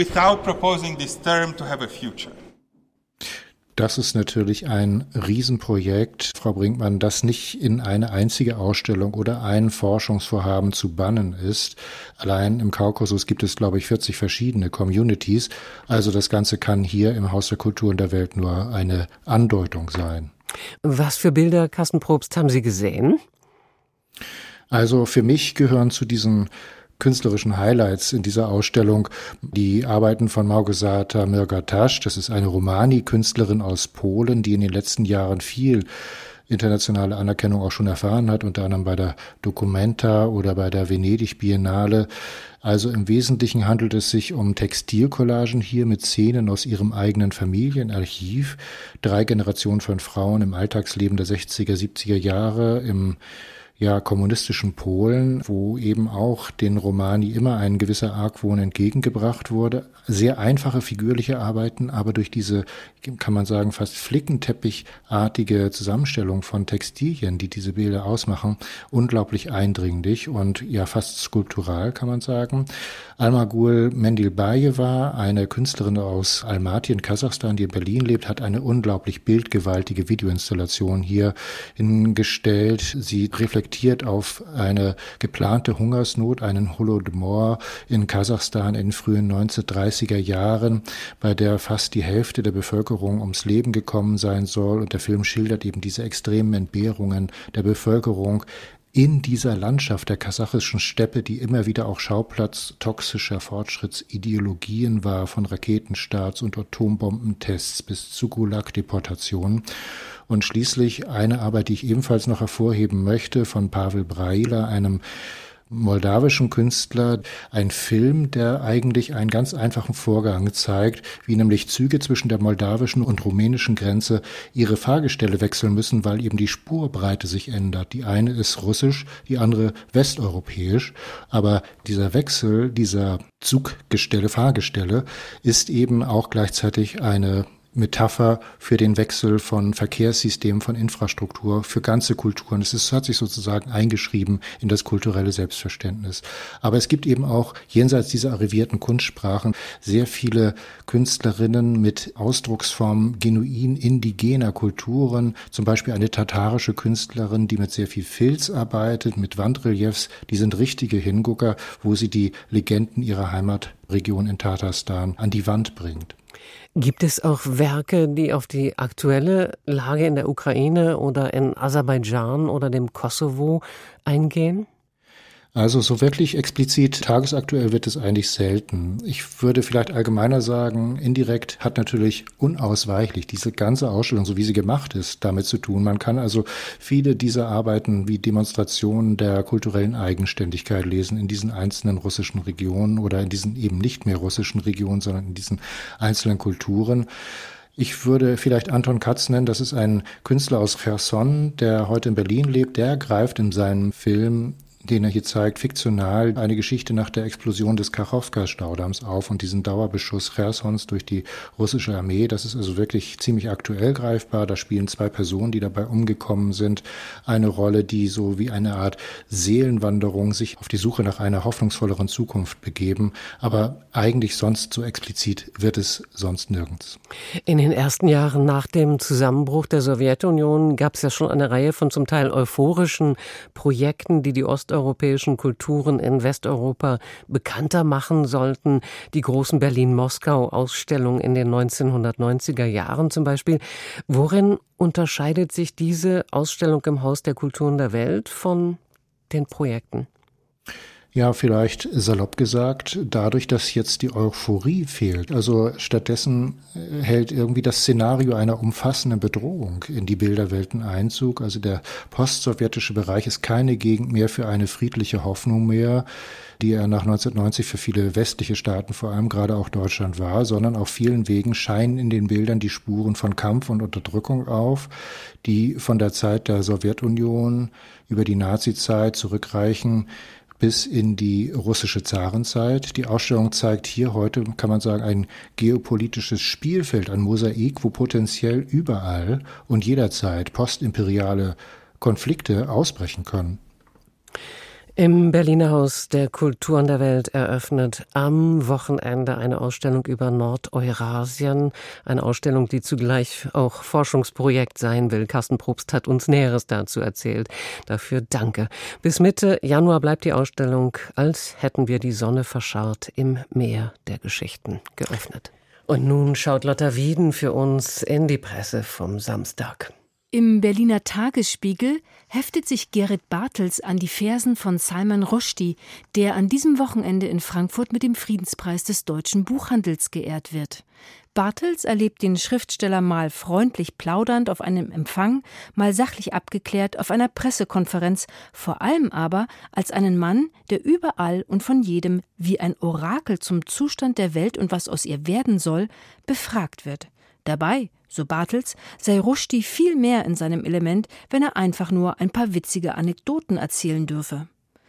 Das ist natürlich ein Riesenprojekt, Frau Brinkmann, das nicht in eine einzige Ausstellung oder ein Forschungsvorhaben zu bannen ist. Allein im Kaukasus gibt es, glaube ich, vierzig verschiedene Communities. Also das Ganze kann hier im Haus der Kulturen der Welt nur eine Andeutung sein. Was für Bilder, Carsten Probst, haben Sie gesehen? Also für mich gehören zu diesen künstlerischen Highlights in dieser Ausstellung die Arbeiten von Małgorzata Mrgatasz. Das ist eine Romani-Künstlerin aus Polen, die in den letzten Jahren viel internationale Anerkennung auch schon erfahren hat, unter anderem bei der Documenta oder bei der Venedig Biennale. Also im Wesentlichen handelt es sich um Textilcollagen hier mit Szenen aus ihrem eigenen Familienarchiv. Drei Generationen von Frauen im Alltagsleben der sechziger, siebziger Jahre im ja, kommunistischen Polen, wo eben auch den Romani immer ein gewisser Argwohn entgegengebracht wurde. Sehr einfache figürliche Arbeiten, aber durch diese, kann man sagen, fast flickenteppichartige Zusammenstellung von Textilien, die diese Bilder ausmachen, unglaublich eindringlich und ja fast skulptural, kann man sagen. Almagul Mendilbayeva, eine Künstlerin aus Almaty in Kasachstan, die in Berlin lebt, hat eine unglaublich bildgewaltige Videoinstallation hier hingestellt. Sie reflektiert auf eine geplante Hungersnot, einen Holodomor in Kasachstan in den frühen neunzehnhundertdreißiger Jahren, bei der fast die Hälfte der Bevölkerung ums Leben gekommen sein soll. Und der Film schildert eben diese extremen Entbehrungen der Bevölkerung in dieser Landschaft der kasachischen Steppe, die immer wieder auch Schauplatz toxischer Fortschrittsideologien war, von Raketenstarts und Atombombentests bis zu Gulag-Deportationen. Und schließlich eine Arbeit, die ich ebenfalls noch hervorheben möchte, von Pavel Braila, einem moldawischen Künstler ein Film, der eigentlich einen ganz einfachen Vorgang zeigt, wie nämlich Züge zwischen der moldawischen und rumänischen Grenze ihre Fahrgestelle wechseln müssen, weil eben die Spurbreite sich ändert. Die eine ist russisch, die andere westeuropäisch. Aber dieser Wechsel dieser Zuggestelle, Fahrgestelle ist eben auch gleichzeitig eine Metapher für den Wechsel von Verkehrssystemen, von Infrastruktur, für ganze Kulturen. Es ist, hat sich sozusagen eingeschrieben in das kulturelle Selbstverständnis. Aber es gibt eben auch jenseits dieser arrivierten Kunstsprachen sehr viele Künstlerinnen mit Ausdrucksformen genuin indigener Kulturen, zum Beispiel eine tatarische Künstlerin, die mit sehr viel Filz arbeitet, mit Wandreliefs. Die sind richtige Hingucker, wo sie die Legenden ihrer Heimatregion in Tatarstan an die Wand bringt. Gibt es auch Werke, die auf die aktuelle Lage in der Ukraine oder in Aserbaidschan oder dem Kosovo eingehen? Also so wirklich explizit tagesaktuell wird es eigentlich selten. Ich würde vielleicht allgemeiner sagen, indirekt hat natürlich unausweichlich diese ganze Ausstellung, so wie sie gemacht ist, damit zu tun. Man kann also viele dieser Arbeiten wie Demonstrationen der kulturellen Eigenständigkeit lesen in diesen einzelnen russischen Regionen oder in diesen eben nicht mehr russischen Regionen, sondern in diesen einzelnen Kulturen. Ich würde vielleicht Anton Katz nennen, das ist ein Künstler aus Cherson, der heute in Berlin lebt. Der greift in seinem Film, den er hier zeigt, fiktional eine Geschichte nach der Explosion des Kachowka-Staudamms auf und diesen Dauerbeschuss Chersons durch die russische Armee. Das ist also wirklich ziemlich aktuell greifbar. Da spielen zwei Personen, die dabei umgekommen sind, eine Rolle, die so wie eine Art Seelenwanderung sich auf die Suche nach einer hoffnungsvolleren Zukunft begeben. Aber eigentlich sonst so explizit wird es sonst nirgends. In den ersten Jahren nach dem Zusammenbruch der Sowjetunion gab es ja schon eine Reihe von zum Teil euphorischen Projekten, die die Ost europäischen Kulturen in Westeuropa bekannter machen sollten. Die großen Berlin-Moskau-Ausstellungen in den neunzehnhundertneunziger Jahren zum Beispiel. Worin unterscheidet sich diese Ausstellung im Haus der Kulturen der Welt von den Projekten? Ja, vielleicht salopp gesagt, dadurch, dass jetzt die Euphorie fehlt. Also stattdessen hält irgendwie das Szenario einer umfassenden Bedrohung in die Bilderwelten Einzug. Also der postsowjetische Bereich ist keine Gegend mehr für eine friedliche Hoffnung mehr, die er nach neunzehnhundertneunzig für viele westliche Staaten, vor allem gerade auch Deutschland war, sondern auf vielen Wegen scheinen in den Bildern die Spuren von Kampf und Unterdrückung auf, die von der Zeit der Sowjetunion über die Nazizeit zurückreichen bis in die russische Zarenzeit. Die Ausstellung zeigt hier heute, kann man sagen, ein geopolitisches Spielfeld, ein Mosaik, wo potenziell überall und jederzeit postimperiale Konflikte ausbrechen können. Im Berliner Haus der Kulturen der Welt eröffnet am Wochenende eine Ausstellung über Nordeurasien. Eine Ausstellung, die zugleich auch Forschungsprojekt sein will. Carsten Probst hat uns Näheres dazu erzählt. Dafür danke. Bis Mitte Januar bleibt die Ausstellung, als hätten wir die Sonne verscharrt im Meer der Geschichten, geöffnet. Und nun schaut Lotta Wieden für uns in die Presse vom Samstag. Im Berliner Tagesspiegel heftet sich Gerrit Bartels an die Fersen von Salman Rushdie, der an diesem Wochenende in Frankfurt mit dem Friedenspreis des deutschen Buchhandels geehrt wird. Bartels erlebt den Schriftsteller mal freundlich plaudernd auf einem Empfang, mal sachlich abgeklärt auf einer Pressekonferenz, vor allem aber als einen Mann, der überall und von jedem wie ein Orakel zum Zustand der Welt und was aus ihr werden soll, befragt wird. Dabei, so Bartels, sei Rushdie viel mehr in seinem Element, wenn er einfach nur ein paar witzige Anekdoten erzählen dürfe.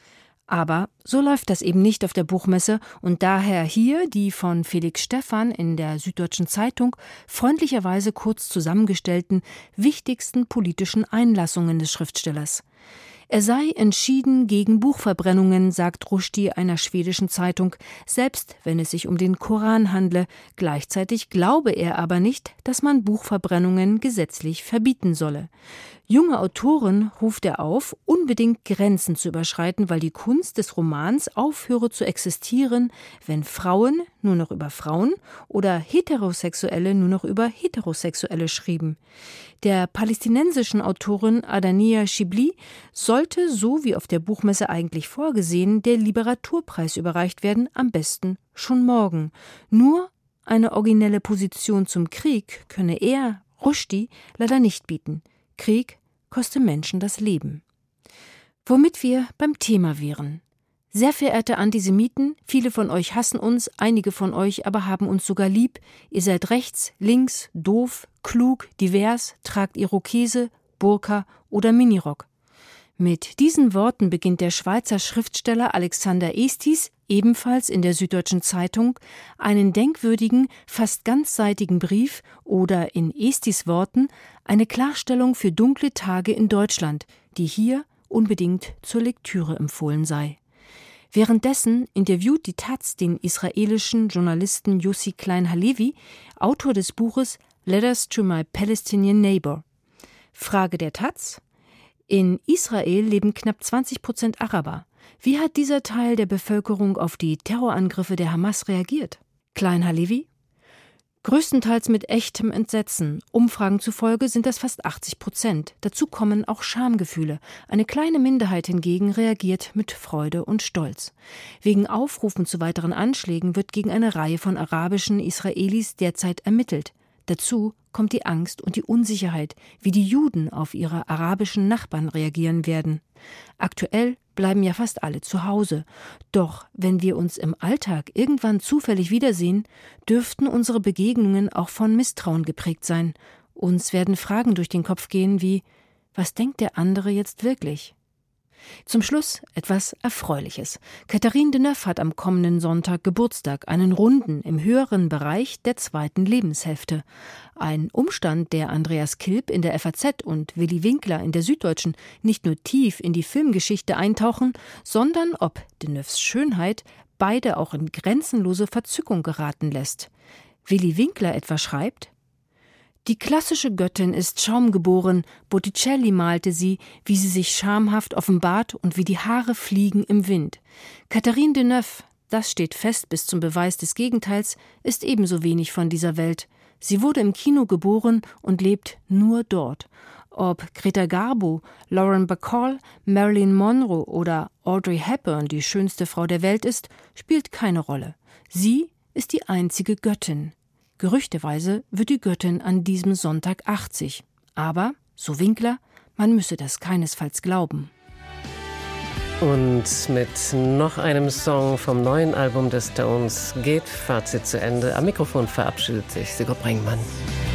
Aber so läuft das eben nicht auf der Buchmesse und daher hier die von Felix Stephan in der Süddeutschen Zeitung freundlicherweise kurz zusammengestellten wichtigsten politischen Einlassungen des Schriftstellers. Er sei entschieden gegen Buchverbrennungen, sagt Rushdie einer schwedischen Zeitung, selbst wenn es sich um den Koran handle. Gleichzeitig glaube er aber nicht, dass man Buchverbrennungen gesetzlich verbieten solle. Junge Autoren ruft er auf, unbedingt Grenzen zu überschreiten, weil die Kunst des Romans aufhöre zu existieren, wenn Frauen nur noch über Frauen oder Heterosexuelle nur noch über Heterosexuelle schrieben. Der palästinensischen Autorin Adania Shibli sollte, so wie auf der Buchmesse eigentlich vorgesehen, der Literaturpreis überreicht werden, am besten schon morgen. Nur eine originelle Position zum Krieg könne er, Rushdie, leider nicht bieten. Krieg koste Menschen das Leben. Womit wir beim Thema wären. Sehr verehrte Antisemiten, viele von euch hassen uns, einige von euch aber haben uns sogar lieb. Ihr seid rechts, links, doof, klug, divers, tragt Irokese, Burka oder Minirock. Mit diesen Worten beginnt der Schweizer Schriftsteller Alexander Estis, ebenfalls in der Süddeutschen Zeitung, einen denkwürdigen, fast ganzseitigen Brief oder in Estis Worten eine Klarstellung für dunkle Tage in Deutschland, die hier unbedingt zur Lektüre empfohlen sei. Währenddessen interviewt die Taz den israelischen Journalisten Yossi Klein Halevi, Autor des Buches Letters to My Palestinian Neighbor. Frage der Taz: In Israel leben knapp zwanzig Prozent Araber. Wie hat dieser Teil der Bevölkerung auf die Terrorangriffe der Hamas reagiert? Klein Halevi: Größtenteils mit echtem Entsetzen. Umfragen zufolge sind das fast achtzig Prozent. Dazu kommen auch Schamgefühle. Eine kleine Minderheit hingegen reagiert mit Freude und Stolz. Wegen Aufrufen zu weiteren Anschlägen wird gegen eine Reihe von arabischen Israelis derzeit ermittelt. Dazu kommt die Angst und die Unsicherheit, wie die Juden auf ihre arabischen Nachbarn reagieren werden. Aktuell bleiben ja fast alle zu Hause. Doch wenn wir uns im Alltag irgendwann zufällig wiedersehen, dürften unsere Begegnungen auch von Misstrauen geprägt sein. Uns werden Fragen durch den Kopf gehen wie: Was denkt der andere jetzt wirklich? Zum Schluss etwas Erfreuliches. Catherine Deneuve hat am kommenden Sonntag Geburtstag, einen runden im höheren Bereich der zweiten Lebenshälfte. Ein Umstand, der Andreas Kilp in der F A Z und Willi Winkler in der Süddeutschen nicht nur tief in die Filmgeschichte eintauchen, sondern ob Deneuves Schönheit beide auch in grenzenlose Verzückung geraten lässt. Willi Winkler etwa schreibt: Die klassische Göttin ist schaumgeboren, Botticelli malte sie, wie sie sich schamhaft offenbart und wie die Haare fliegen im Wind. Catherine Deneuve, das steht fest bis zum Beweis des Gegenteils, ist ebenso wenig von dieser Welt. Sie wurde im Kino geboren und lebt nur dort. Ob Greta Garbo, Lauren Bacall, Marilyn Monroe oder Audrey Hepburn die schönste Frau der Welt ist, spielt keine Rolle. Sie ist die einzige Göttin. Gerüchteweise wird die Göttin an diesem Sonntag achtzig. Aber, so Winkler, man müsse das keinesfalls glauben. Und mit noch einem Song vom neuen Album des Stones geht Fazit zu Ende. Am Mikrofon verabschiedet sich Sigurd Brengmann.